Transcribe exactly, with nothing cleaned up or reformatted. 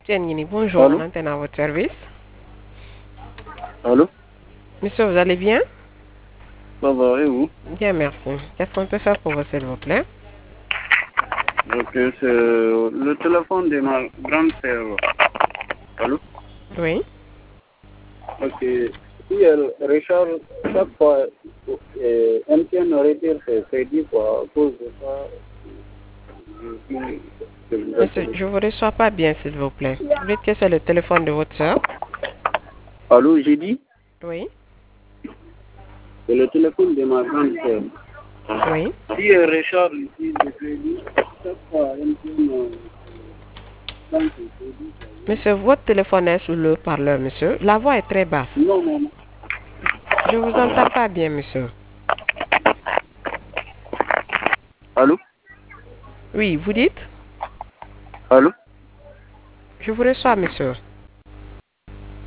Tienini, bonjour, Allô? on antenne à votre service. Allô? Monsieur, vous allez bien? Ça va, et vous? Bien, merci. Qu'est-ce qu'on peut faire pour vous, s'il vous plaît? Ok, c'est le téléphone de ma grande sœur. Allô? Oui. Ok. Si elle recharge chaque fois, euh, M T N retire ses crédits quoi, à cause de ça. Je dis que vous Monsieur, appelez. je vous reçois pas bien, s'il vous plaît. Vous dites que c'est le téléphone de votre soeur? Allô, j'ai dit? Oui. C'est le téléphone de ma grande sœur. Oui. Si elle recharge ici le crédit, chaque fois M T N euh, prend ses crédits. Monsieur, votre téléphone est sous le parleur, monsieur. La voix est très basse. Non, non, non. Je vous entends pas bien, monsieur. Allô? Oui, vous dites? Allô? Je vous reçois, monsieur.